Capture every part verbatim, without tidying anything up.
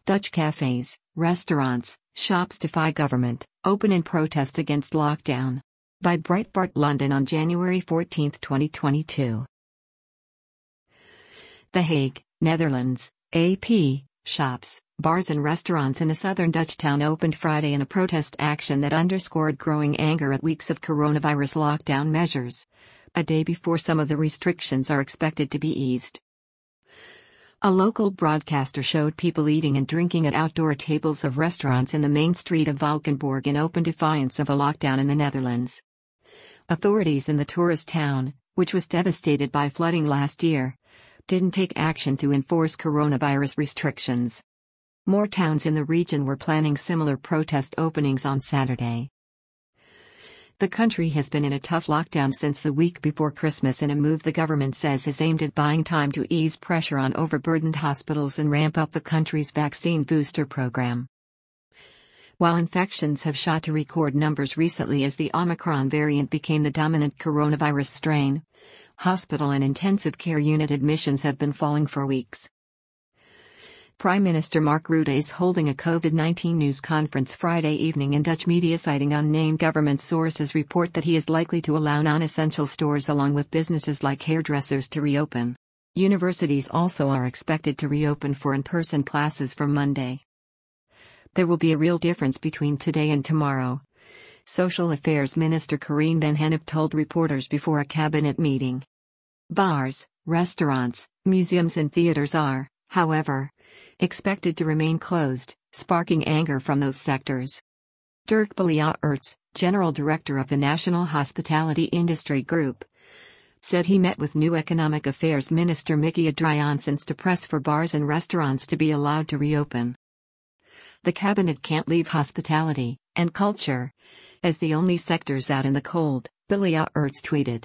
Dutch cafes, restaurants, shops defy government, open in protest against lockdown. By Breitbart London on January fourteenth, twenty twenty-two. The Hague, Netherlands, A P, shops, bars and restaurants in a southern Dutch town opened Friday in a protest action that underscored growing anger at weeks of coronavirus lockdown measures, a day before some of the restrictions are expected to be eased. A local broadcaster showed people eating and drinking at outdoor tables of restaurants in the main street of Valkenburg in open defiance of a lockdown in the Netherlands. Authorities in the tourist town, which was devastated by flooding last year, didn't take action to enforce coronavirus restrictions. More towns in the region were planning similar protest openings on Saturday. The country has been in a tough lockdown since the week before Christmas in a move the government says is aimed at buying time to ease pressure on overburdened hospitals and ramp up the country's vaccine booster program. While infections have shot to record numbers recently as the Omicron variant became the dominant coronavirus strain, hospital and intensive care unit admissions have been falling for weeks. Prime Minister Mark Rutte is holding a COVID nineteen news conference Friday evening in Dutch media, citing unnamed government sources report that he is likely to allow non-essential stores along with businesses like hairdressers to reopen. Universities also are expected to reopen for in-person classes from Monday. There will be a real difference between today and tomorrow, Social Affairs Minister Karine van Gennep told reporters before a cabinet meeting. Bars, restaurants, museums and theaters are, however, expected to remain closed, sparking anger from those sectors. Dirk Belijaerts, General Director of the National Hospitality Industry Group, said he met with new Economic Affairs Minister Mickey Adriaansens to press for bars and restaurants to be allowed to reopen. The cabinet can't leave hospitality and culture as the only sectors out in the cold, Belijaerts tweeted.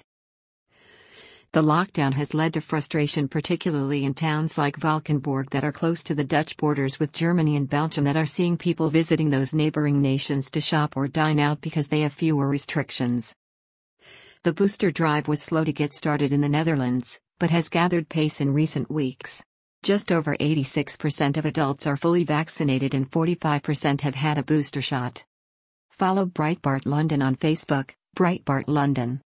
The lockdown has led to frustration, particularly in towns like Valkenburg that are close to the Dutch borders with Germany and Belgium, that are seeing people visiting those neighboring nations to shop or dine out because they have fewer restrictions. The booster drive was slow to get started in the Netherlands, but has gathered pace in recent weeks. Just over eighty-six percent of adults are fully vaccinated and forty-five percent have had a booster shot. Follow Breitbart London on Facebook, Breitbart London.